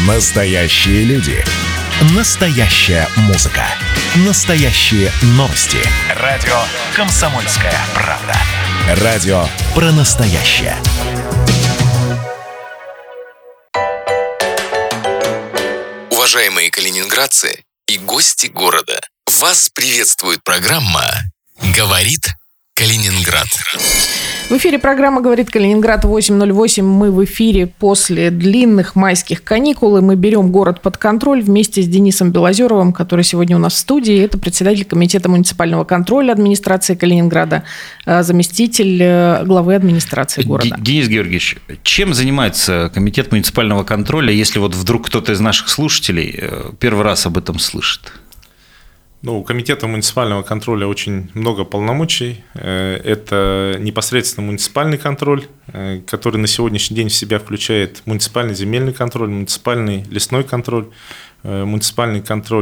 Настоящие люди. Настоящая музыка. Настоящие новости. Радио «Комсомольская правда». Радио про настоящее. Уважаемые калининградцы и гости города, вас приветствует программа «Говорит Калининград». В эфире программа «Говорит Калининград», 8:08. Мы в эфире после длинных майских каникул, и мы берем город под контроль вместе с Денисом Белозеровым, который сегодня у нас в студии. Это председатель комитета муниципального контроля администрации Калининграда, заместитель главы администрации города. Денис Георгиевич, чем занимается комитет муниципального контроля, если вот вдруг кто-то из наших слушателей первый раз об этом слышит? У комитета муниципального контроля очень много полномочий. Это непосредственно муниципальный контроль, который на сегодняшний день в себя включает муниципальный земельный контроль, муниципальный лесной контроль, муниципальный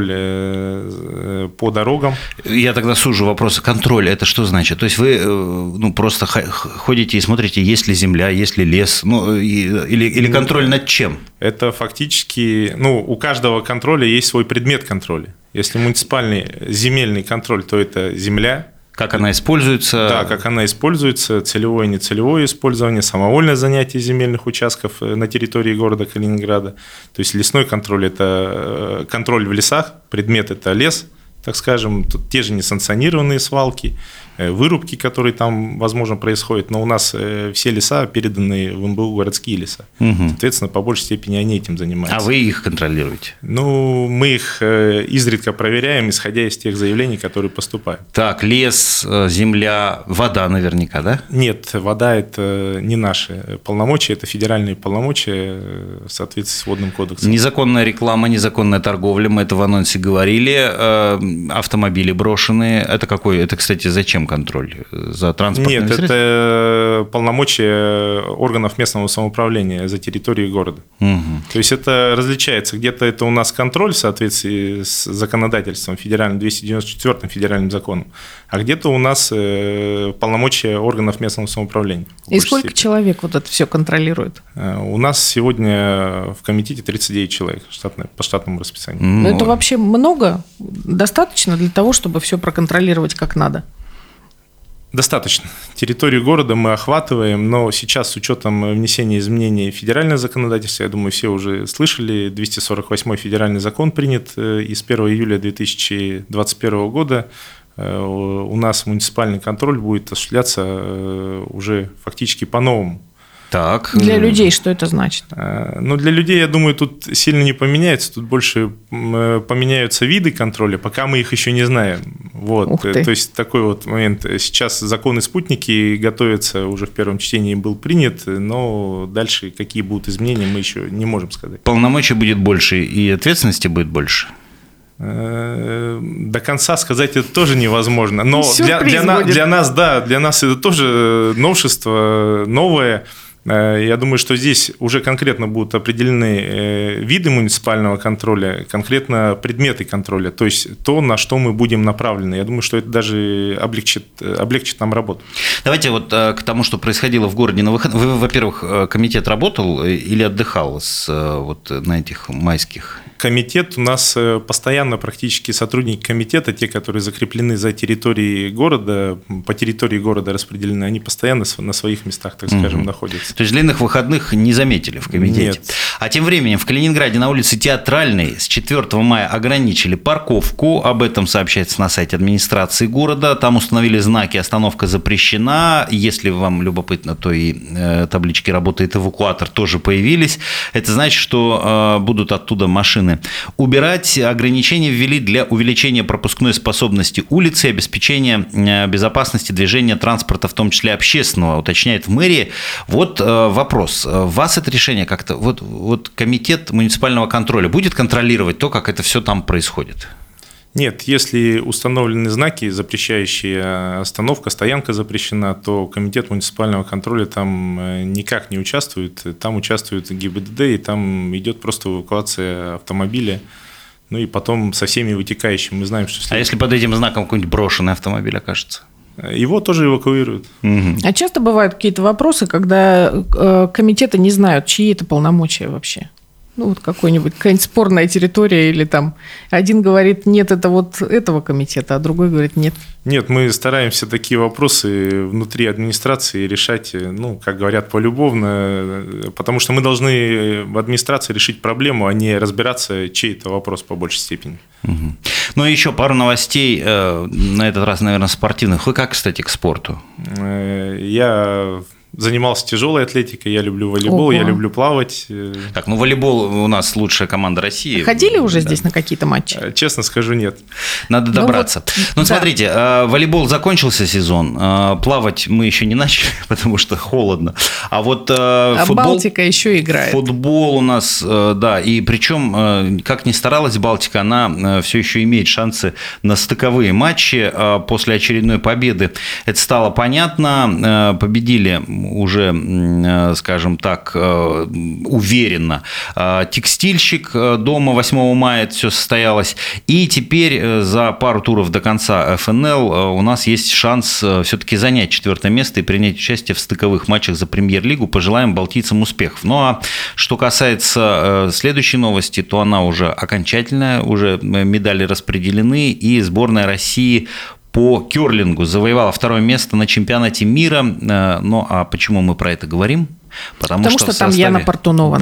контроль по дорогам. Я тогда сужу вопрос. Контроль – это что значит? То есть вы просто ходите и смотрите, есть ли земля, есть ли лес, или контроль над чем? Это фактически, у каждого контроля есть свой предмет контроля. Если муниципальный земельный контроль, то это земля. Как она используется? Да, как она используется, целевое и нецелевое использование, самовольное занятие земельных участков на территории города Калининграда. То есть лесной контроль – это контроль в лесах, предмет – это лес, так скажем, тут те же несанкционированные свалки, вырубки, которые там, возможно, происходят, но у нас все леса переданы в МБУ городские леса. Угу. Соответственно, по большей степени они этим занимаются. А вы их контролируете? Мы их изредка проверяем, исходя из тех заявлений, которые поступают. Так, лес, земля, вода наверняка, да? Нет, вода – это не наши полномочия, это федеральные полномочия в соответствии с Водным кодексом. Незаконная реклама, незаконная торговля, мы это в анонсе говорили. Автомобили брошенные. Это, кстати, зачем контроль? За транспортные средства? Нет, это полномочия органов местного самоуправления за территорией города. Угу. То есть это различается. Где-то это у нас контроль в соответствии с законодательством федеральным, 294-м федеральным законом, а где-то у нас полномочия органов местного самоуправления. И сколько человек вот это все контролирует? У нас сегодня в комитете 39 человек по штатному расписанию. Это вообще много? Достаточно для того, чтобы все проконтролировать как надо? Достаточно. Территорию города мы охватываем, но сейчас с учетом внесения изменений в федеральное законодательство, я думаю, все уже слышали, 248-й федеральный закон принят, и с 1 июля 2021 года у нас муниципальный контроль будет осуществляться уже фактически по-новому. Так. Для людей что это значит? Для людей, я думаю, тут сильно не поменяется. Тут больше поменяются виды контроля, пока мы их еще не знаем. Вот. То есть такой вот момент. Сейчас законы спутники готовятся, уже в первом чтении был принят, но дальше какие будут изменения, мы еще не можем сказать. Полномочий будет больше и ответственности будет больше? До конца сказать это тоже невозможно. Но для нас это тоже новшество, новое. Я думаю, что здесь уже конкретно будут определены виды муниципального контроля, конкретно предметы контроля, то есть то, на что мы будем направлены. Я думаю, что это даже облегчит нам работу. Давайте вот к тому, что происходило в городе на выходных. Вы, во-первых, комитет работал или отдыхал на этих майских? Комитет у нас постоянно практически сотрудники комитета, те, которые закреплены за территорией города, по территории города распределены, они постоянно на своих местах, так скажем, находятся. То есть длинных выходных не заметили в комитете? Нет. А тем временем в Калининграде на улице Театральной с 4 мая ограничили парковку. Об этом сообщается на сайте администрации города. Там установили знаки «Остановка запрещена». Если вам любопытно, то и таблички «Работает эвакуатор» тоже появились. Это значит, что будут оттуда машины убирать. Ограничения ввели для увеличения пропускной способности улицы и обеспечения безопасности движения транспорта, в том числе общественного, уточняет в мэрии. Вот вопрос. Вас это решение как-то... Вот комитет муниципального контроля будет контролировать то, как это все там происходит? Нет, если установлены знаки, запрещающие остановка, стоянка запрещена, то комитет муниципального контроля там никак не участвует. Там участвует ГИБДД, и там идет просто эвакуация автомобиля. И потом со всеми вытекающими. Мы знаем, что... А если под этим знаком какой-нибудь брошенный автомобиль окажется? Его тоже эвакуируют. Угу. А часто бывают какие-то вопросы, когда комитеты не знают, чьи это полномочия вообще? Ну, вот какая-нибудь спорная территория, или там один говорит, нет, это вот этого комитета, а другой говорит, нет. Нет, мы стараемся такие вопросы внутри администрации решать, ну, как говорят, полюбовно, потому что мы должны в администрации решить проблему, а не разбираться, чей это вопрос по большей степени. Угу. Ну и еще пару новостей, на этот раз, наверное, спортивных. Вы как, кстати, к спорту? Я занимался тяжелой атлетикой, я люблю волейбол, я люблю плавать. Так, ну волейбол у нас лучшая команда России. Ходили уже здесь на какие-то матчи? Честно скажу, нет. Надо добраться. Ну, смотрите, волейбол закончился сезон, плавать мы еще не начали, потому что холодно. А вот футбол... Балтика еще играет. Футбол у нас, да, и причем, как ни старалась Балтика, она все еще имеет шансы на стыковые матчи. После очередной победы это стало понятно. Победили уже, скажем так, уверенно Текстильщик дома 8 мая это все состоялось. И теперь за пару туров до конца ФНЛ у нас есть шанс все-таки занять 4 место и принять участие в стыковых матчах за Премьер-лигу. Пожелаем балтийцам успехов. Ну а что касается следующей новости, то она уже окончательная, уже медали распределены, и сборная России по керлингу завоевала 2 место на чемпионате мира. Ну, а почему мы про это говорим? Потому что там Яна Портунова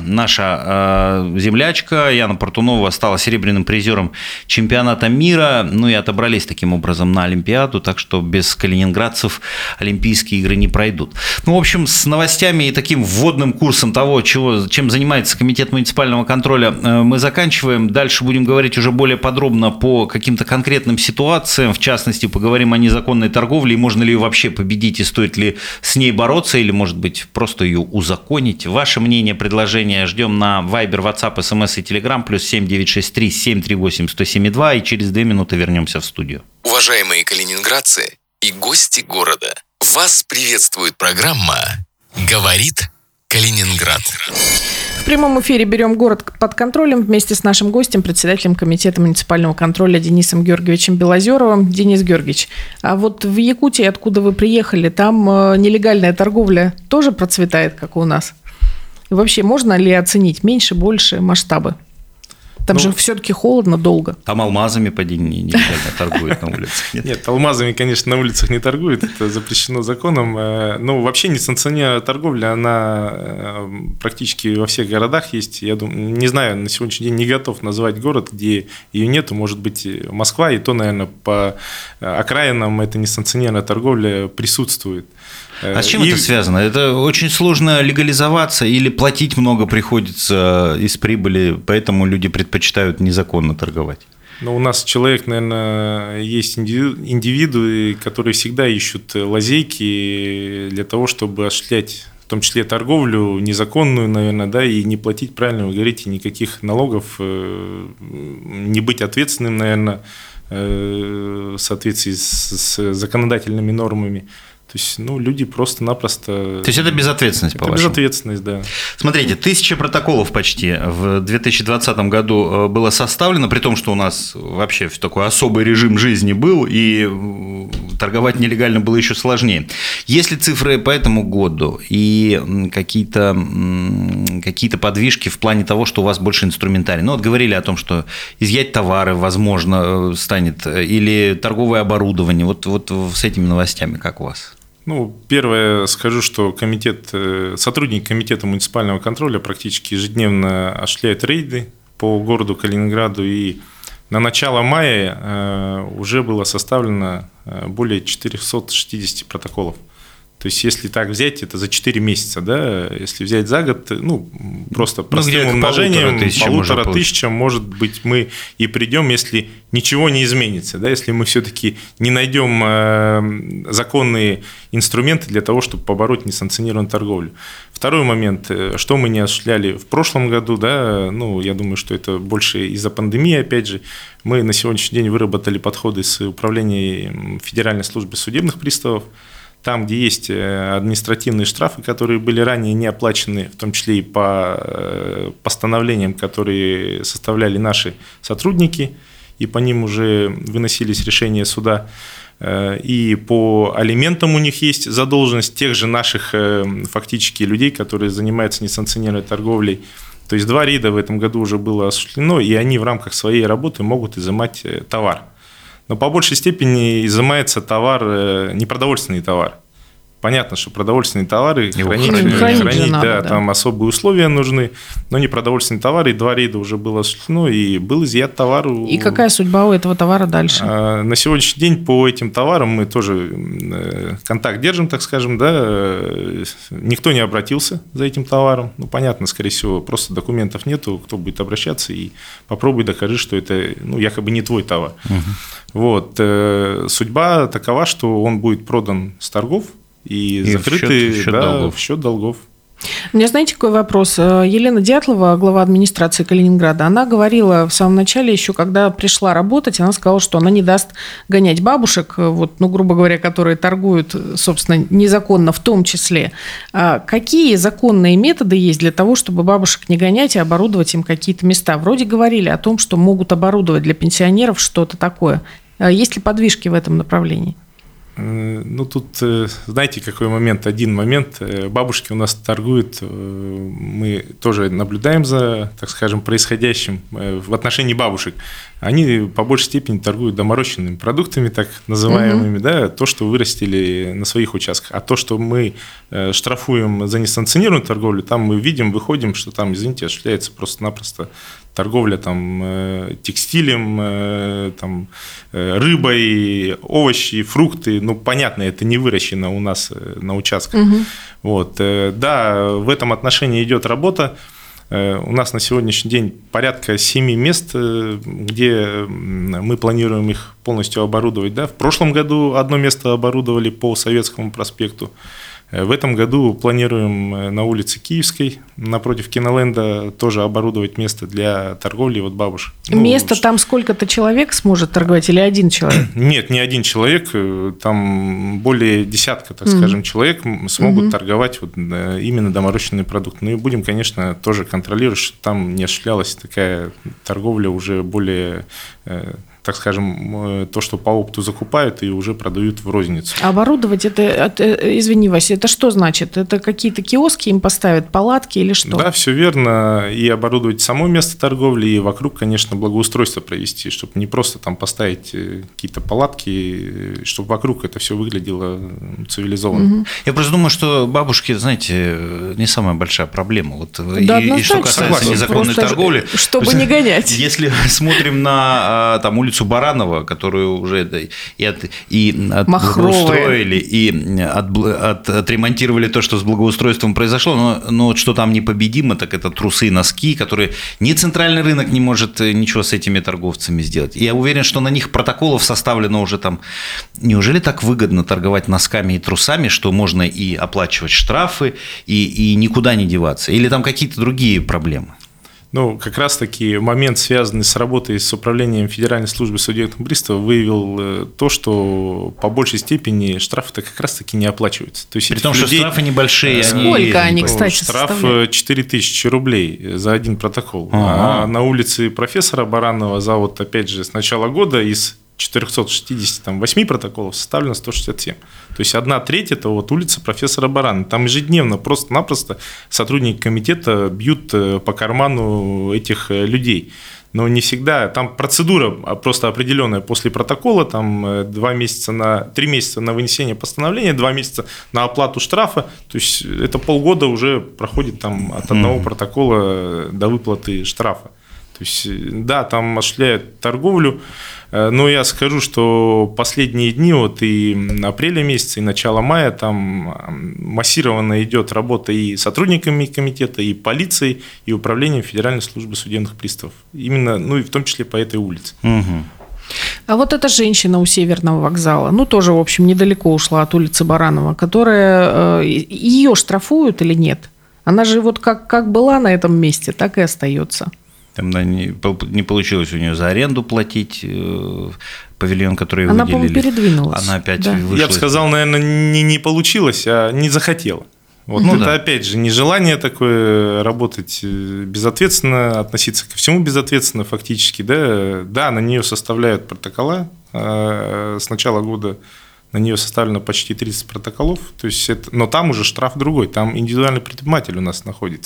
наша землячка Яна Портунова стала серебряным призером чемпионата мира, ну и отобрались таким образом на Олимпиаду, так что без калининградцев Олимпийские игры не пройдут. Ну, в общем, с новостями и таким вводным курсом того, чем занимается Комитет муниципального контроля, мы заканчиваем. Дальше будем говорить уже более подробно по каким-то конкретным ситуациям, в частности, поговорим о незаконной торговле, и можно ли ее вообще победить, и стоит ли с ней бороться, или, может быть, просто ее узаконить. Ваше мнение, предложения ждем на Viber, WhatsApp, SMS и Telegram, +7 963 738 1072, и через 2 минуты вернемся в студию. Уважаемые калининградцы и гости города, вас приветствует программа «Говорит Калининград». В прямом эфире берем город под контролем вместе с нашим гостем, председателем Комитета муниципального контроля Денисом Георгиевичем Белозеровым. Денис Георгиевич, а вот в Якутии, откуда вы приехали, там нелегальная торговля тоже процветает, как и у нас? И вообще, можно ли оценить меньше, больше масштабы? Там же все-таки холодно долго. Там алмазами поди нелегально торгуют на улицах. Нет, алмазами, конечно, на улицах не торгуют, это запрещено законом. Но вообще несанкционированная торговля, она практически во всех городах есть. Я думаю, не знаю, на сегодняшний день не готов назвать город, где ее нету. Может быть, Москва, и то, наверное, по окраинам эта несанкционированная торговля присутствует. А с чем это связано? Это очень сложно легализоваться или платить много приходится из прибыли, поэтому люди предпочитают незаконно торговать? Ну, у нас человек, наверное, есть индивиды, которые всегда ищут лазейки для того, чтобы осуществлять, в том числе торговлю незаконную, наверное, да, и не платить, правильно вы говорите, никаких налогов, не быть ответственным, наверное, в соответствии с законодательными нормами. То есть, люди просто-напросто... То есть, это безответственность, по-вашему? Безответственность, да. Смотрите, 1000 протоколов почти в 2020 году было составлено, при том, что у нас вообще такой особый режим жизни был, и торговать нелегально было еще сложнее. Есть ли цифры по этому году и какие-то подвижки в плане того, что у вас больше инструментарий? Ну, вот говорили о том, что изъять товары, возможно, станет, или торговое оборудование. Вот с этими новостями как у вас? Первое скажу, что сотрудники Комитета муниципального контроля практически ежедневно осуществляют рейды по городу Калининграду, и на начало мая уже было составлено более 460 протоколов. То есть, если так взять, это за 4 месяца, да, если взять за год, просто простым умножением, 1500, может быть, мы и придем, если ничего не изменится, да, если мы все-таки не найдем законные инструменты для того, чтобы побороть несанкционированную торговлю. Второй момент, что мы не осуществляли в прошлом году, да, я думаю, что это больше из-за пандемии, опять же, мы на сегодняшний день выработали подходы с управлением Федеральной службы судебных приставов. Там, где есть административные штрафы, которые были ранее не оплачены, в том числе и по постановлениям, которые составляли наши сотрудники, и по ним уже выносились решения суда. И по алиментам у них есть задолженность тех же наших фактически людей, которые занимаются несанкционированной торговлей. То есть 2 рейда в этом году уже было осуществлено, и они в рамках своей работы могут изымать товар. Но по большей степени изымается товар, непродовольственный товар. Понятно, что продовольственные товары хранить надо, да. Там особые условия нужны, но не продовольственные товары. И 2 рейда уже было осуществлено, и был изъят товар. И какая судьба у этого товара дальше? На сегодняшний день по этим товарам мы тоже контакт держим, так скажем, да. Никто не обратился за этим товаром. Ну, понятно, скорее всего, просто документов нету, кто будет обращаться, и попробуй докажи, что это якобы не твой товар. Вот. Судьба такова, что он будет продан с торгов, и закрытый в счет долгов. У меня, знаете, какой вопрос? Елена Дятлова, глава администрации Калининграда, она говорила в самом начале, еще когда пришла работать, она сказала, что она не даст гонять бабушек, грубо говоря, которые торгуют, собственно, незаконно в том числе. Какие законные методы есть для того, чтобы бабушек не гонять и оборудовать им какие-то места? Вроде говорили о том, что могут оборудовать для пенсионеров что-то такое. Есть ли подвижки в этом направлении? Тут, знаете, какой момент? Один момент. Бабушки у нас торгуют, мы тоже наблюдаем за, так скажем, происходящим в отношении бабушек. Они по большей степени торгуют доморощенными продуктами, так называемыми, да, то, что вырастили на своих участках. А то, что мы штрафуем за несанкционированную торговлю, там мы видим, выходим, что там, извините, осуществляется просто-напросто торговля текстилем, рыбой, овощи, фрукты. Понятно, это не выращено у нас на участках. Да, в этом отношении идет работа. У нас на сегодняшний день порядка 7 мест, где мы планируем их полностью оборудовать. Да? В прошлом году 1 место оборудовали по Советскому проспекту. В этом году планируем на улице Киевской, напротив Киноленда, тоже оборудовать место для торговли бабушек. Место там сколько-то человек сможет торговать или 1 человек? Нет, не 1 человек, там более десятка, так скажем, человек смогут торговать именно доморощенные продукты. И будем, конечно, тоже контролировать, чтобы там не осуществлялась такая торговля уже более, так скажем, то, что по опту закупают и уже продают в розницу. Оборудовать это, извини, Вася, это что значит? Это какие-то киоски им поставят, палатки или что? Да, все верно. И оборудовать само место торговли, и вокруг, конечно, благоустройство провести, чтобы не просто там поставить какие-то палатки, чтобы вокруг это все выглядело цивилизованно. Я просто думаю, что бабушки, знаете, не самая большая проблема. Да, и что касается незаконной торговли. Чтобы не гонять. Если смотрим на улицу Баранова, которую уже благоустроили, и отремонтировали то, что с благоустройством произошло, но что там непобедимо, так это трусы и носки, которые ни центральный рынок не может ничего с этими торговцами сделать. И я уверен, что на них протоколов составлено уже там. Неужели так выгодно торговать носками и трусами, что можно и оплачивать штрафы, и никуда не деваться? Или там какие-то другие проблемы? Как раз-таки момент, связанный с работой с управлением Федеральной службы судебных приставов, выявил то, что по большей степени штрафы-то как раз-таки не оплачиваются. То есть при том, что штрафы небольшие. Сколько они, кстати, штраф 4000 рублей за 1 протокол. А на улице профессора Баранова за опять же, с начала года из 468 протоколов составлено 167. То есть 1/3 – это улица профессора Баранова. Там ежедневно просто-напросто сотрудники комитета бьют по карману этих людей. Но не всегда. Там процедура просто определенная после протокола, там 3 месяца на вынесение постановления, 2 месяца на оплату штрафа. То есть это полгода уже проходит там от одного протокола до выплаты штрафа. То есть, да, там осуществляют торговлю, но я скажу, что последние дни, и апреля месяца, и начало мая, там массированно идет работа и сотрудниками комитета, и полицией, и управлением Федеральной службы судебных приставов. Именно, и в том числе по этой улице. А эта женщина у Северного вокзала, тоже, в общем, недалеко ушла от улицы Баранова, которая, ее штрафуют или нет? Она же как была на этом месте, так и остается. Там не получилось у нее за аренду платить павильон, который она, выделили. Она, по-моему, передвинулась. Она опять вышла. Я бы сказал, наверное, не получилось, а не захотела. Это, опять же, нежелание такое работать безответственно, относиться ко всему безответственно фактически. Да, на нее составляют протокола. С начала года на нее составлено почти 30 протоколов. То есть но там уже штраф другой, там индивидуальный предприниматель у нас находится.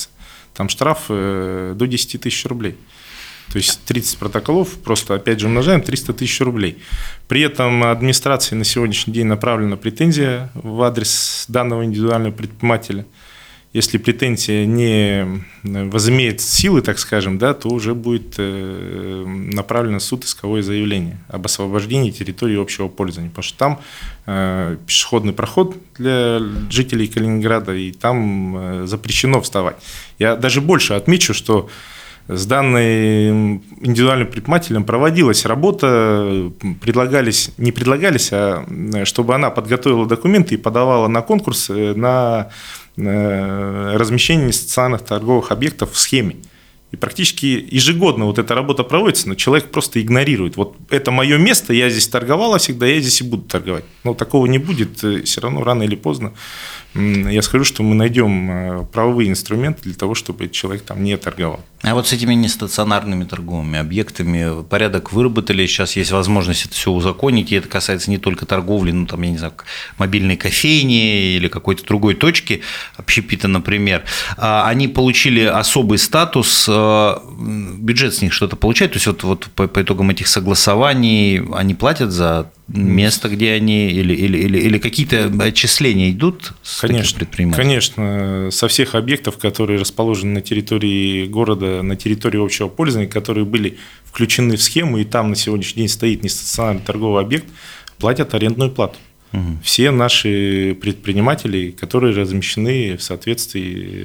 там штраф до 10 тысяч рублей. То есть 30 протоколов, просто опять же умножаем, 300 тысяч рублей. При этом администрации на сегодняшний день направлена претензия в адрес данного индивидуального предпринимателя. Если претензия не возымеет силы, так скажем, да, то уже будет направлено в суд исковое заявление об освобождении территории общего пользования. Потому что там пешеходный проход для жителей Калининграда, и там запрещено вставать. Я даже больше отмечу, что с данным индивидуальным предпринимателем проводилась работа, не предлагались, а чтобы она подготовила документы и подавала на конкурс на размещение нестационарных торговых объектов в схеме. И практически ежегодно вот эта работа проводится, но человек просто игнорирует. Вот это мое место, я здесь торговала всегда, я здесь и буду торговать. Но такого не будет, все равно рано или поздно. Я скажу, что мы найдем правовые инструменты для того, чтобы человек там не торговал. А вот с этими нестационарными торговыми объектами порядок выработали, сейчас есть возможность это все узаконить, и это касается не только торговли, ну там, я не знаю, мобильной кофейни или какой-то другой точки, общепита, например. Они получили особый статус, бюджет с них что-то получает, то есть вот по итогам этих согласований они платят за место, где они, или какие-то отчисления идут с таких предпринимателей? Конечно, со всех объектов, которые расположены на территории города, на территории общего пользования, которые были включены в схему, и там на сегодняшний день стоит нестационарный торговый объект, платят арендную плату. Угу. Все наши предприниматели, которые размещены в соответствии,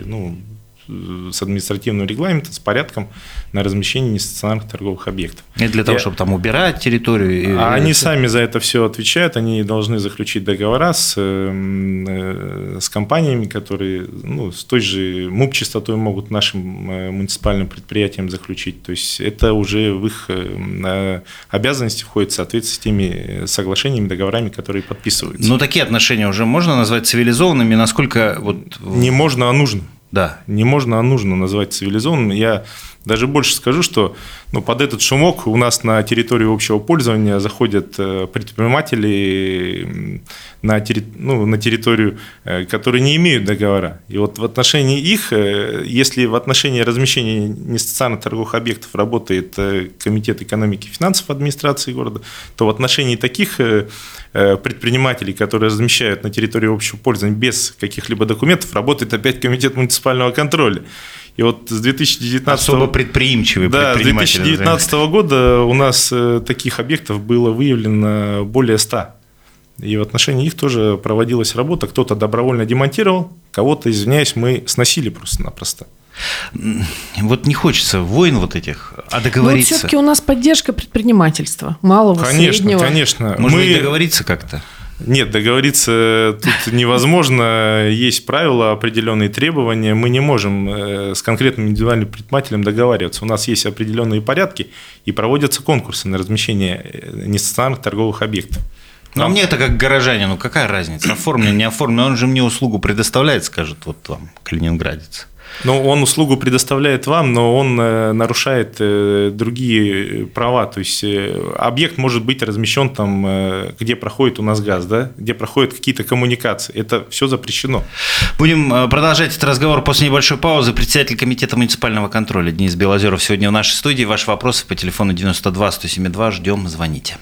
с административным регламентом, с порядком на размещение нестационарных торговых объектов. И для того, чтобы там убирать территорию? Они сами за это все отвечают, они должны заключить договора с компаниями, которые с той же МУП-частотой могут нашим муниципальным предприятиям заключить. То есть это уже в их обязанности входит в соответствии с теми соглашениями, договорами, которые подписываются. Но такие отношения уже можно назвать цивилизованными? Насколько Не можно, а нужно. Да. Не можно, а нужно назвать цивилизованным. Я даже больше скажу, что под этот шумок у нас на территорию общего пользования заходят предприниматели на территорию, которые не имеют договора. И вот в отношении их, если в отношении размещения нестационарных торговых объектов работает Комитет экономики и финансов администрации города, то в отношении таких предпринимателей, которые размещают на территории общего пользования без каких-либо документов, работает опять Комитет муниципального контроля. И вот с 2019 особо предприимчивые предприниматели. С 2019 года у нас таких объектов было выявлено более 100. И в отношении их тоже проводилась работа. Кто-то добровольно демонтировал, кого-то, извиняюсь, мы сносили просто-напросто. Вот не хочется войн этих, а договориться. Но все-таки у нас поддержка предпринимательства, малого, среднего. Конечно. Можно и договориться как-то? Нет, договориться тут невозможно. Есть правила, определенные требования. Мы не можем с конкретным индивидуальным предпринимателем договариваться. У нас есть определенные порядки, и проводятся конкурсы на размещение нестационарных торговых объектов. А мне-то как горожанину какая разница? Оформлен, не оформлен, он же мне услугу предоставляет, скажет вам, калининградец. Он услугу предоставляет вам, но он нарушает другие права. То есть объект может быть размещен там, где проходит у нас газ, да? Где проходят какие-то коммуникации. Это все запрещено. Будем продолжать этот разговор после небольшой паузы. Председатель комитета муниципального контроля Денис Белозеров сегодня в нашей студии. Ваши вопросы по телефону 92-107-2. Ждем, звоните.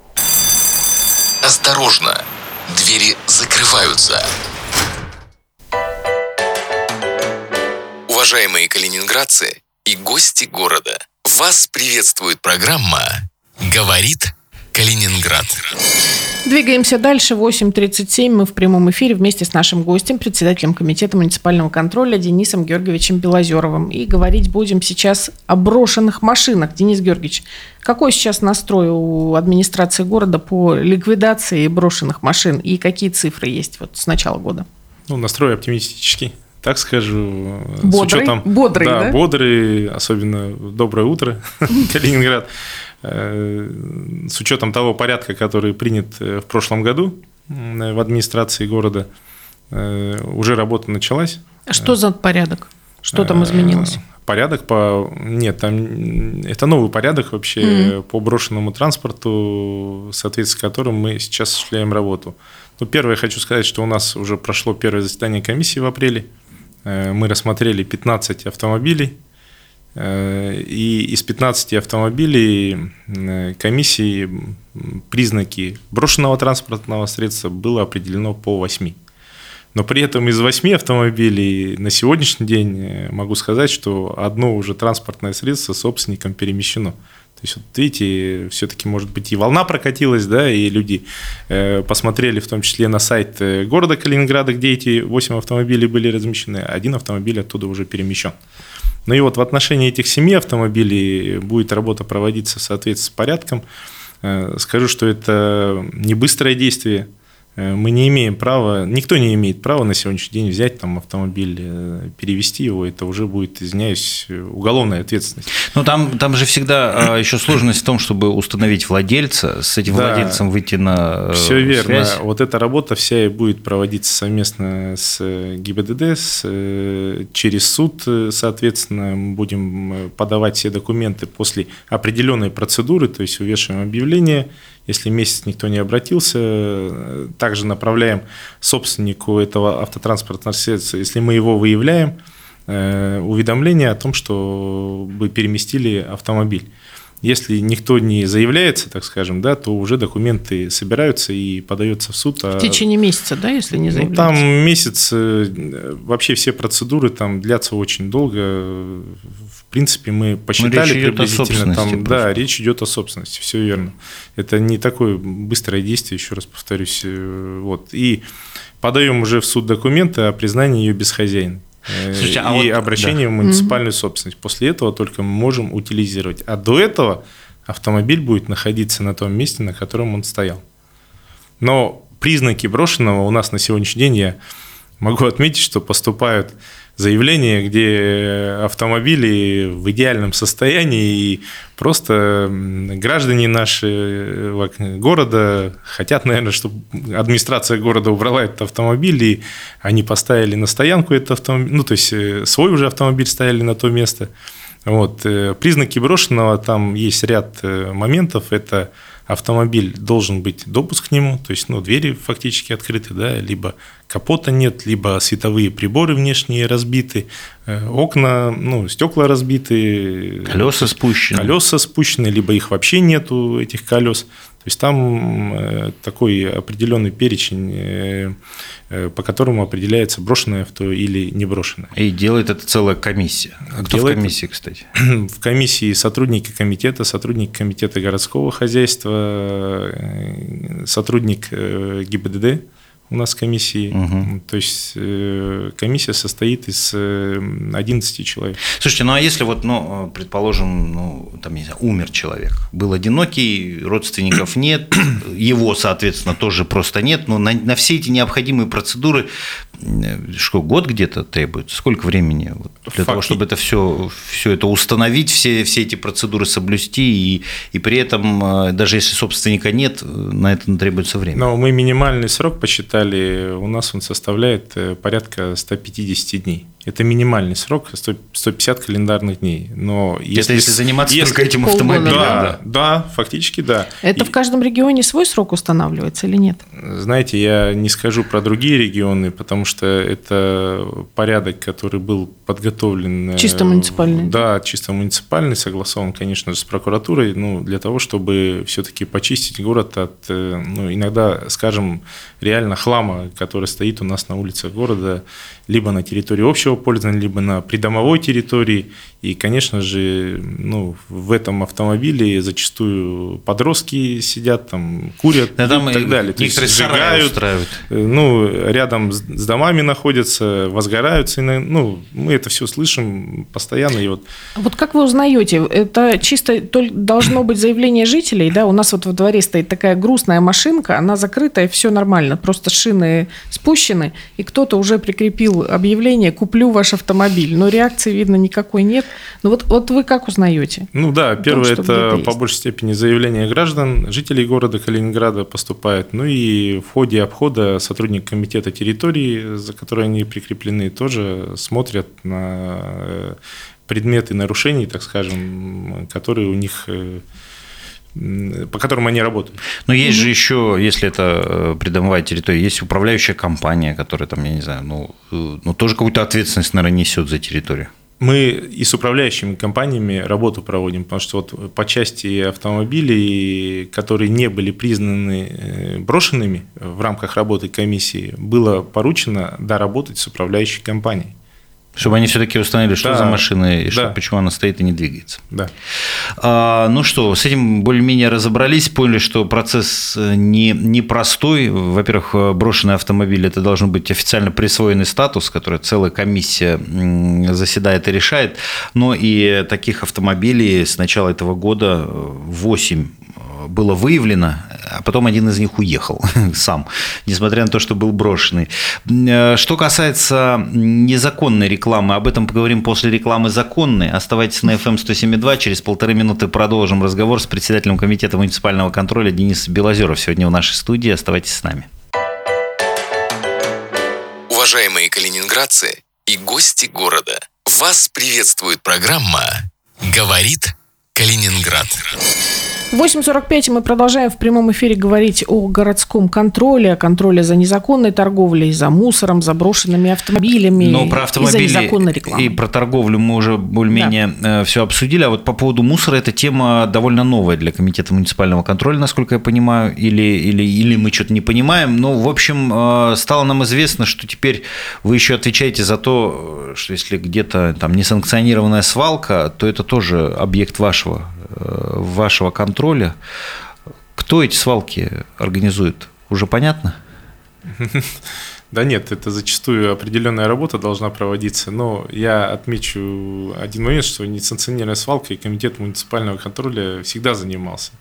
Осторожно, двери закрываются. Уважаемые калининградцы и гости города, вас приветствует программа «Говорит Калининград». Двигаемся дальше. 8:37. Мы в прямом эфире вместе с нашим гостем, председателем комитета муниципального контроля Денисом Георгиевичем Белозеровым. И говорить будем сейчас о брошенных машинах. Денис Георгиевич, какой сейчас настрой у администрации города по ликвидации брошенных машин и какие цифры есть с начала года? Настрой оптимистический. Так скажу, бодрый, да? Бодрый, особенно доброе утро, Калининград. С учетом того порядка, который принят в прошлом году в администрации города, уже работа началась. Что за порядок? Что там изменилось? Порядок это новый порядок вообще по брошенному транспорту, в соответствии с которым мы сейчас осуществляем работу. Первое, хочу сказать, что у нас уже прошло первое заседание комиссии в апреле Мы рассмотрели 15 автомобилей, и из 15 автомобилей комиссией признаки брошенного транспортного средства было определено по 8. Но при этом из 8 автомобилей на сегодняшний день могу сказать, что одно уже транспортное средство собственником перемещено. То есть, вот видите, все-таки, может быть, и волна прокатилась, да, и люди посмотрели в том числе на сайт города Калининграда, где эти 8 автомобилей были размещены, один автомобиль оттуда уже перемещен. Ну и вот в отношении этих 7 автомобилей будет работа проводиться в соответствии с порядком. Скажу, что это не быстрое действие. Мы не имеем права, никто не имеет права на сегодняшний день взять там автомобиль, перевести его, это уже будет, извиняюсь, уголовная ответственность. Ну, там же всегда еще сложность в том, чтобы установить владельца, с этим владельцем выйти на все верно. связь. Вот эта работа вся и будет проводиться совместно с ГИБДД, через суд, соответственно, мы будем подавать все документы после определенной процедуры, то есть увешиваем объявление. Если месяц никто не обратился, также направляем собственнику этого автотранспортного средства, если мы его выявляем, уведомление о том, что вы переместили автомобиль. Если никто не заявляется, так скажем, да, то уже документы собираются и подается в суд. В течение месяца, да, если не заявляется? Там месяц, вообще все процедуры там длятся очень долго. В принципе, мы посчитали приблизительно. Там, да, речь идет о собственности, все верно. Это не такое быстрое действие, еще раз повторюсь. Вот. И подаем уже в суд документы о признании ее безхозяйной. Слушайте, и обращение в муниципальную собственность. После этого только мы можем утилизировать. А до этого автомобиль будет находиться на том месте, на котором он стоял. Но признаки брошенного у нас на сегодняшний день, я могу отметить, что поступают заявления, где автомобили в идеальном состоянии, и просто граждане наши города хотят, наверное, чтобы администрация города убрала этот автомобиль, и они поставили на стоянку этот автомобиль, ну, то есть свой уже автомобиль ставили на то место. Вот. Признаки брошенного, там есть ряд моментов, это автомобиль, должен быть допуск к нему, то есть, ну, двери фактически открыты, да, либо капота нет, либо световые приборы внешние разбиты, окна, ну, стекла разбиты, колеса спущены, либо их вообще нету, этих колес. То есть там такой определенный перечень, по которому определяется, брошенное авто или не брошенное. И делает это целая комиссия. А кто в комиссии, кстати? В комиссии сотрудники комитета городского хозяйства, сотрудник ГИБДД у нас в комиссии. Угу. То есть комиссия состоит из 11 человек. Слушайте, ну а если вот, ну, предположим, ну, там, не знаю, умер человек, был одинокий, родственников нет, его, соответственно, тоже просто нет, но на все эти необходимые процедуры, что, год где-то требуется? Сколько времени для того, чтобы это все это установить, все эти процедуры соблюсти, и при этом, даже если собственника нет, на это требуется время? Но мы минимальный срок посчитали, у нас он составляет порядка 150 дней. Это минимальный срок, 150 календарных дней. Но если заниматься только этим автомобилем. Да, фактически да. Это в каждом регионе свой срок устанавливается или нет? Знаете, я не скажу про другие регионы, потому что это порядок, который был подготовлен. Чисто муниципальный. Да, чисто муниципальный, согласован, конечно же, с прокуратурой, ну, для того, чтобы все-таки почистить город от, ну, иногда, скажем, реально хлама, который стоит у нас на улицах города, либо на территории общего пользования, либо на придомовой территории. И, конечно же, ну, в этом автомобиле зачастую подростки сидят, там, курят, и так далее. То есть сжигают, ну, рядом с домами находятся, возгораются. Ну, мы это все слышим постоянно. И вот. Вот как вы узнаете? Это чисто должно быть заявление жителей, да? У нас вот во дворе стоит такая грустная машинка, она закрытая, все нормально, просто шины спущены, и кто-то уже прикрепил объявление «Куплю ваш автомобиль». Но реакции, видно, никакой нет. Ну вот вы как узнаете? Ну да, первое, это по большей степени заявление граждан, жителей города Калининграда поступает. Ну и в ходе обхода сотрудник комитета территории, за которые они прикреплены, тоже смотрят на предметы нарушений, так скажем, которые у них по которым они работают. Но есть же еще, если это придомовая территория, есть управляющая компания, которая там, я не знаю, тоже какую-то ответственность, наверное, несет за территорию. Мы и с управляющими компаниями работу проводим, потому что вот по части автомобилей, которые не были признаны брошенными в рамках работы комиссии, было поручено доработать с управляющей компанией. Чтобы они все-таки установили, что за машина и почему она стоит и не двигается. Да. Ну что, с этим более-менее разобрались, поняли, что процесс непростой. Во-первых, брошенный автомобиль – это должен быть официально присвоенный статус, который целая комиссия заседает и решает. Но и таких автомобилей с начала этого года 8 было выявлено, а потом один из них уехал сам, несмотря на то, что был брошенный. Что касается незаконной рекламы, об этом поговорим после рекламы законной. Оставайтесь на FM 107.2, через 1,5 минуты продолжим разговор с председателем комитета муниципального контроля Денисом Белозеров. Сегодня в нашей студии, оставайтесь с нами. Уважаемые калининградцы и гости города, вас приветствует программа «Говорит Калининград». 8:45, и мы продолжаем в прямом эфире говорить о городском контроле, о контроле за незаконной торговлей, за мусором, за брошенными автомобилями. Но про автомобили и за незаконной рекламой. И про торговлю мы уже более-менее все обсудили. А вот по поводу мусора, эта тема довольно новая для комитета муниципального контроля, насколько я понимаю, или мы что-то не понимаем. Но, в общем, стало нам известно, что теперь вы еще отвечаете за то, что если где-то там несанкционированная свалка, то это тоже объект вашего контроля. Кто эти свалки организует? Уже понятно? Да нет, это зачастую определенная работа должна проводиться, но я отмечу один момент, что несанкционированной свалкой комитет муниципального контроля всегда занимался.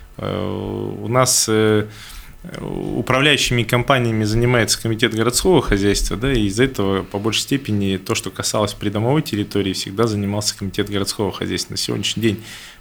У нас управляющими компаниями занимается комитет городского хозяйства, да, и из-за этого по большей степени то, что касалось придомовой территории, всегда занимался комитет городского хозяйства. На сегодняшний день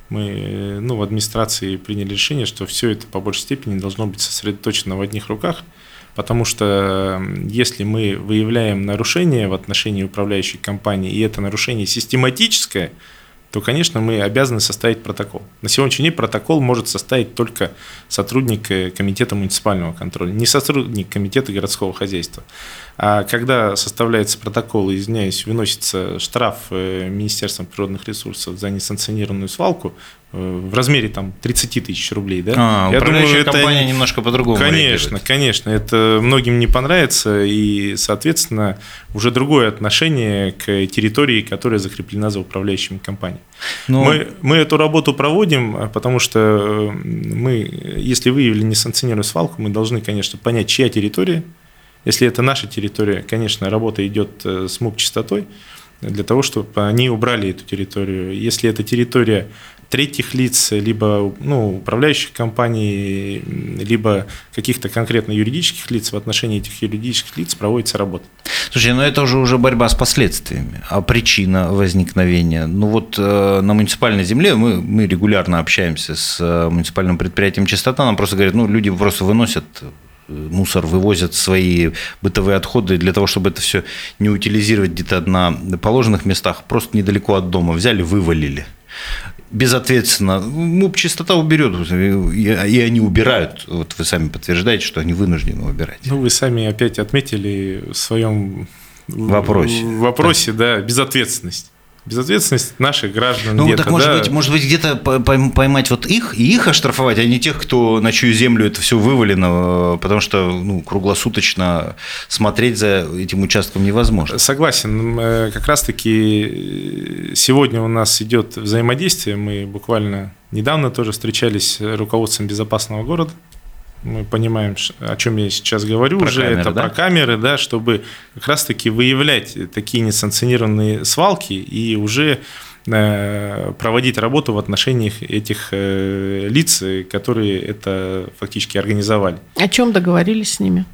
мы в администрации приняли решение, что все это по большей степени должно быть сосредоточено в одних руках, потому что если мы выявляем нарушение в отношении управляющей компании, и это нарушение систематическое, то, конечно, мы обязаны составить протокол. На сегодняшний день протокол может составить только сотрудник комитета муниципального контроля, не сотрудник комитета городского хозяйства. А когда составляется протокол, выносится штраф Министерством природных ресурсов за несанкционированную свалку в размере 30 тысяч рублей. Да? Я думаю, компания немножко по-другому реагирует. Конечно, это многим не понравится, и, соответственно, уже другое отношение к территории, которая закреплена за управляющими компаниями. Мы эту работу проводим, потому что если выявили несанкционированную свалку, мы должны, конечно, понять, чья территория. Если это наша территория, конечно, работа идет с МУП-частотой для того, чтобы они убрали эту территорию. Если это территория третьих лиц, либо управляющих компаний, либо каких-то конкретно юридических лиц, в отношении этих юридических лиц проводится работа. Слушай, это уже борьба с последствиями. А причина возникновения? На муниципальной земле мы регулярно общаемся с муниципальным предприятием «Чистота», нам просто говорят, люди просто выносят мусор, вывозят свои бытовые отходы для того, чтобы это все не утилизировать где-то на положенных местах, просто недалеко от дома взяли, вывалили. Безответственно. МУП-чистота уберет, и они убирают. Вот вы сами подтверждаете, что они вынуждены убирать. Вы сами опять отметили в своем вопросе, да, безответственность. Безответственность наших граждан. Так может быть, где-то поймать их и их оштрафовать, а не тех, кто на чью землю это все вывалено, потому что круглосуточно смотреть за этим участком невозможно. Согласен. Как раз-таки сегодня у нас идет взаимодействие. Мы буквально недавно тоже встречались с руководством безопасного города. Мы понимаем, о чем я сейчас говорю, про камеры, да, чтобы как раз-таки выявлять такие несанкционированные свалки и уже проводить работу в отношении этих лиц, которые это фактически организовали. О чем договорились с ними?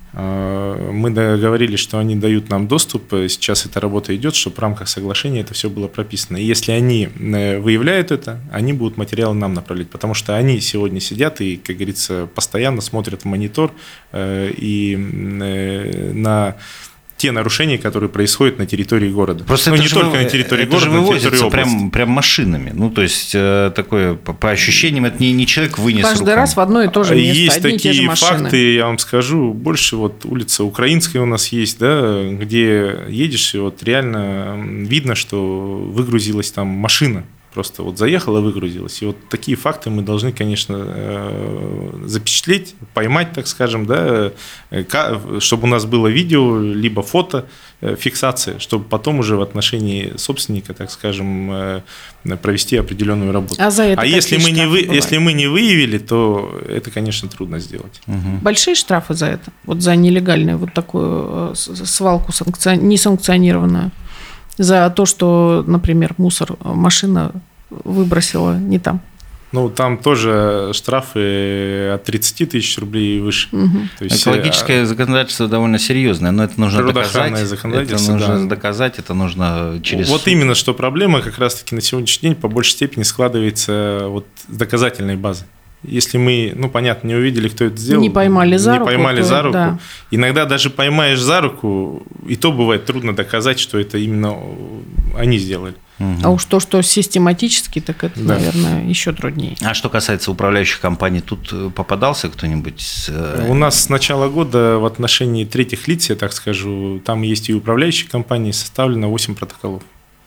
Мы договорились, что они дают нам доступ. Сейчас эта работа идет, чтобы в рамках соглашения это все было прописано. И если они выявляют это, они будут материалы нам направлять, потому что они сегодня сидят и, как говорится, постоянно смотрят в монитор и на те нарушения, которые происходят на территории города. Просто не только на территории города, но и на территории области. Прям машинами. Ну, то есть, такое, по ощущениям, это не человек вынес каждый руками. раз в одно и то же место. Есть одни и те же такие машины. факты, я вам скажу, больше вот улица Украинская у нас есть, да, где едешь, и вот реально видно, что выгрузилась там машина. Просто вот заехала, выгрузилась. И вот такие факты мы должны, конечно, запечатлеть, поймать, так скажем, да, чтобы у нас было видео, либо фото, фиксация, чтобы потом уже в отношении собственника, так скажем, провести определенную работу. А за это если мы не выявили, то это, конечно, трудно сделать. Угу. Большие штрафы за это? Вот за нелегальную вот такую свалку несанкционированную? За то, что, например, машина выбросила не там? Ну, там тоже штрафы от 30 тысяч рублей и выше. Угу. То есть, экологическое законодательство довольно серьезное, но это нужно доказать. Законодательство, это нужно доказать, это нужно через Вот суд. именно, что проблема как раз-таки на сегодняшний день по большей степени складывается вот с доказательной базы. Если мы, понятно, не увидели, кто это сделал, не поймали за руку. Да. Иногда даже поймаешь за руку, и то бывает трудно доказать, что это именно они сделали. Угу. А уж то, что систематически, так это, да, наверное, еще труднее. А что касается управляющих компаний, тут попадался кто-нибудь? У нас с начала года в отношении третьих лиц, я так скажу, там есть и управляющие компании, составлено 8 протоколов.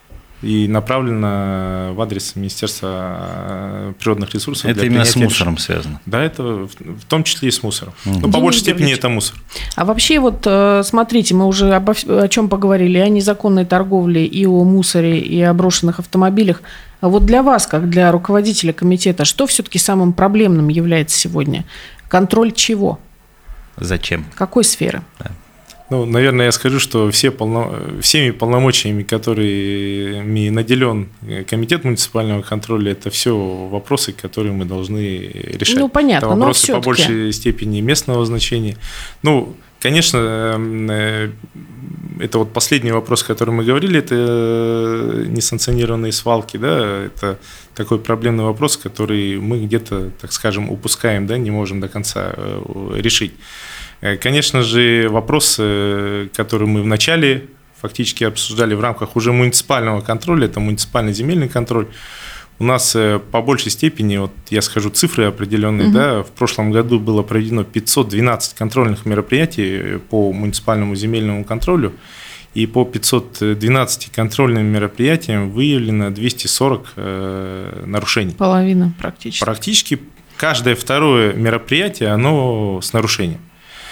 И направлено в адрес Министерства природных ресурсов. Это именно с мусором связано? Да, это в том числе и с мусором. Но по большей степени это мусор. А вообще вот смотрите, мы уже о чем поговорили, о незаконной торговле и о мусоре, и о брошенных автомобилях. А вот для вас, как для руководителя комитета, что все-таки самым проблемным является сегодня? Контроль чего? Зачем? Какой сферы? Да. Наверное, я скажу, что всеми полномочиями, которыми наделен Комитет муниципального контроля, это все вопросы, которые мы должны решать. Понятно, это вопросы но по большей степени местного значения. Конечно, это вот последний вопрос, о котором мы говорили, это несанкционированные свалки, да, это такой проблемный вопрос, который мы где-то, так скажем, упускаем, да, не можем до конца решить. Конечно же, вопрос, который мы вначале фактически обсуждали в рамках уже муниципального контроля, это муниципальный земельный контроль. У нас по большей степени, вот я скажу цифры определенные, да, в прошлом году было проведено 512 контрольных мероприятий по муниципальному земельному контролю, и по 512 контрольным мероприятиям выявлено 240 нарушений. Половина практически. Практически каждое второе мероприятие, оно с нарушением.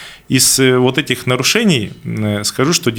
Из вот этих нарушений скажу, что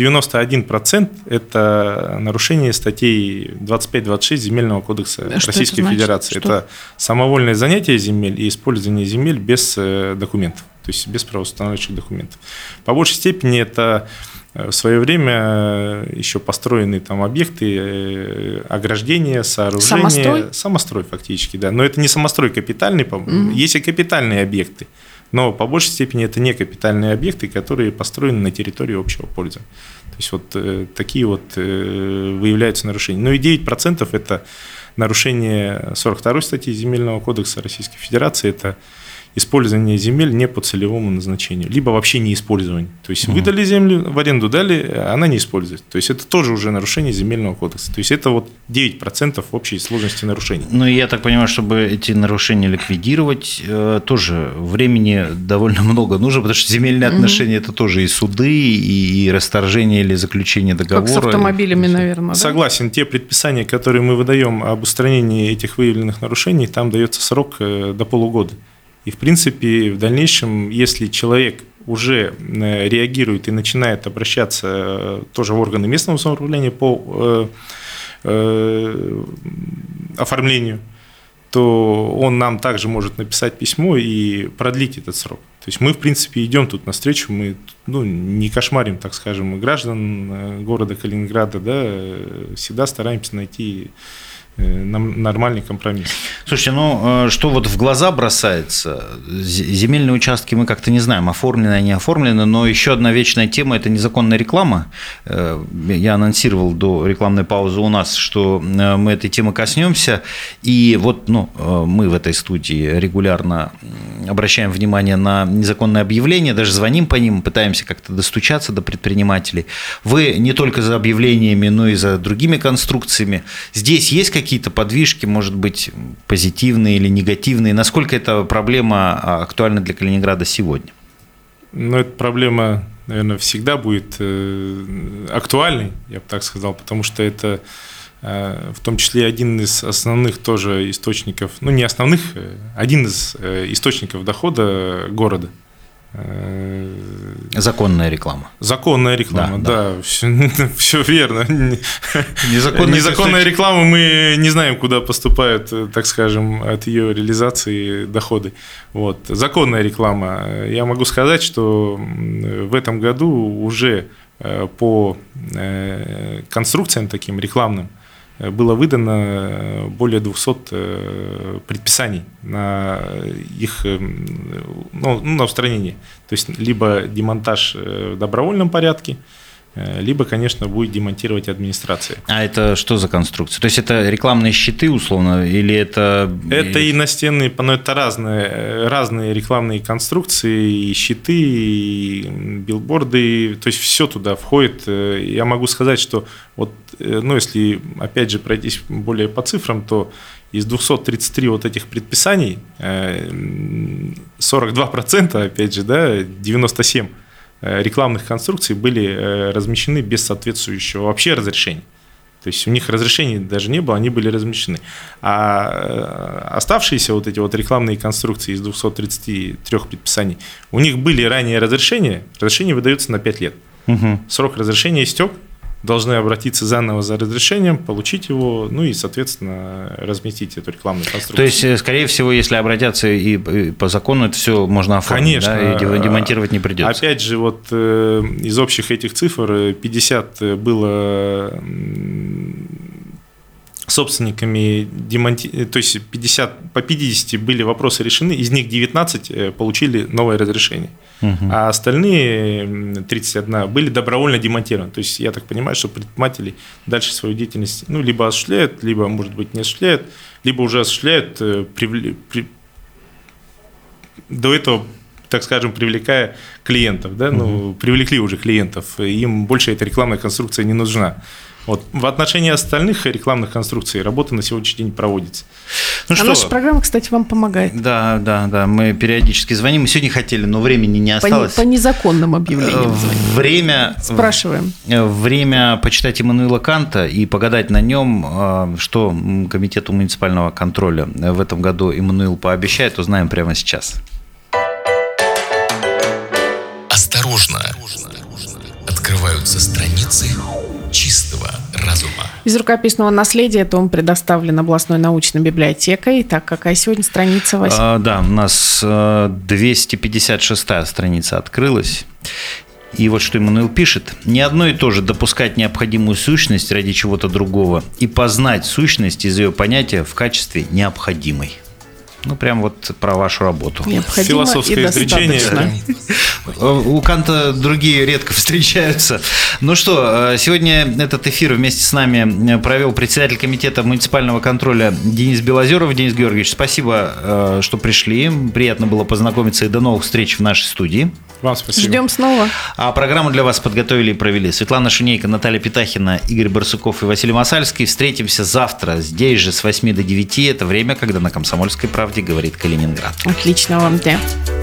91% это нарушение статей 25-26 Земельного кодекса Российской Федерации. Это самовольное занятие земель и использование земель без документов, то есть без правоустанавливающих документов. По большей степени это в свое время еще построенные там объекты, ограждения, сооружения. Самострой фактически, да. Но это не самострой капитальный, есть и капитальные объекты. Но по большей степени это не капитальные объекты, которые построены на территории общего пользования. То есть вот такие вот выявляются нарушения. Ну и 9% это нарушение 42 статьи Земельного кодекса Российской Федерации, это использование земель не по целевому назначению, либо вообще не использование. То есть выдали землю, в аренду дали, она не используется. То есть это тоже уже нарушение Земельного кодекса. То есть это вот 9% общей сложности нарушений. Ну, я так понимаю, чтобы эти нарушения ликвидировать, тоже времени довольно много нужно, потому что земельные отношения – это тоже и суды, и расторжение или заключение договора. Как с автомобилями, наверное. Согласен. Да? Те предписания, которые мы выдаем об устранении этих выявленных нарушений, там дается срок до полугода. И, в принципе, в дальнейшем, если человек уже реагирует и начинает обращаться тоже в органы местного самоуправления по оформлению, то он нам также может написать письмо и продлить этот срок. То есть мы, в принципе, идем тут навстречу, мы не кошмарим, так скажем, граждан города Калининграда, да, всегда стараемся найти нормальный компромисс. Слушайте, что вот в глаза бросается, земельные участки мы как-то не знаем, оформлены они, оформлены, но еще одна вечная тема – это незаконная реклама. Я анонсировал до рекламной паузы у нас, что мы этой темы коснемся, и вот мы в этой студии регулярно обращаем внимание на незаконные объявления, даже звоним по ним, пытаемся как-то достучаться до предпринимателей. Вы не только за объявлениями, но и за другими конструкциями. Здесь есть какие-то подвижки, может быть, позитивные или негативные? Насколько эта проблема актуальна для Калининграда сегодня? Эта проблема, наверное, всегда будет актуальной, я бы так сказал, потому что это в том числе один из основных тоже источников, не основных, один из источников дохода города. Законная реклама. Законная реклама, да. Все верно. Незаконная реклама, мы не знаем, куда поступают, так скажем, от ее реализации доходы. Законная реклама. Я могу сказать, что в этом году уже по конструкциям таким рекламным было выдано более 200 предписаний на их на устранение. То есть, либо демонтаж в добровольном порядке, либо, конечно, будет демонтировать администрация. А это что за конструкция? То есть, это рекламные щиты, условно, или это… Это и настенные, это разные рекламные конструкции, и щиты, и билборды, то есть, все туда входит. Я могу сказать, что если, опять же, пройтись более по цифрам, то из 233 этих предписаний 42%, опять же, 97 рекламных конструкций были размещены без соответствующего вообще разрешения. То есть у них разрешений даже не было, они были размещены. А оставшиеся эти рекламные конструкции из 233 предписаний, у них были ранее разрешения, разрешение выдается на 5 лет. Срок разрешения истек, должны обратиться заново за разрешением, получить его, и, соответственно, разместить эту рекламную конструкцию. То есть, скорее всего, если обратятся и по закону, это все можно оформить, конечно, и демонтировать не придется. Опять же, из общих этих цифр 50 было собственниками то есть по 50 были вопросы решены, из них 19 получили новое разрешение, а остальные 31 были добровольно демонтированы. То есть я так понимаю, что предприниматели дальше свою деятельность либо осуществляют, либо, может быть, не осуществляют, либо уже осуществляют, до этого, так скажем, привлекая клиентов, привлекли уже клиентов, им больше эта рекламная конструкция не нужна. В отношении остальных рекламных конструкций работа на сегодняшний день проводится. Наша программа, кстати, вам помогает. Да, мы периодически звоним. Мы сегодня хотели, но времени не осталось. По незаконным объявлениям звоним. Спрашиваем. Время почитать Иммануила Канта и погадать на нем, что Комитету муниципального контроля в этом году Иммануил пообещает, узнаем прямо сейчас. Осторожно! Открываются страницы чистого разума. Из рукописного наследия том предоставлен областной научной библиотекой. Итак, какая сегодня страница, Вася? Да, у нас 256-я страница открылась. И вот что Иммануил пишет. «Не одно и то же допускать необходимую сущность ради чего-то другого и познать сущность из ее понятия в качестве необходимой». Прям про вашу работу. Необходимо философское изречение. У Канта другие редко встречаются. Сегодня этот эфир вместе с нами провел председатель комитета муниципального контроля Денис Белозеров. Денис Георгиевич, спасибо, что пришли. Приятно было познакомиться, и до новых встреч в нашей студии. Вам спасибо. Ждем снова. А программу для вас подготовили и провели Светлана Шунейко, Наталья Петахина, Игорь Барсуков и Василий Масальский. Встретимся завтра здесь же с 8 до 9. Это время, когда на «Комсомольской правде» говорит Калининград. Отличного вам дня.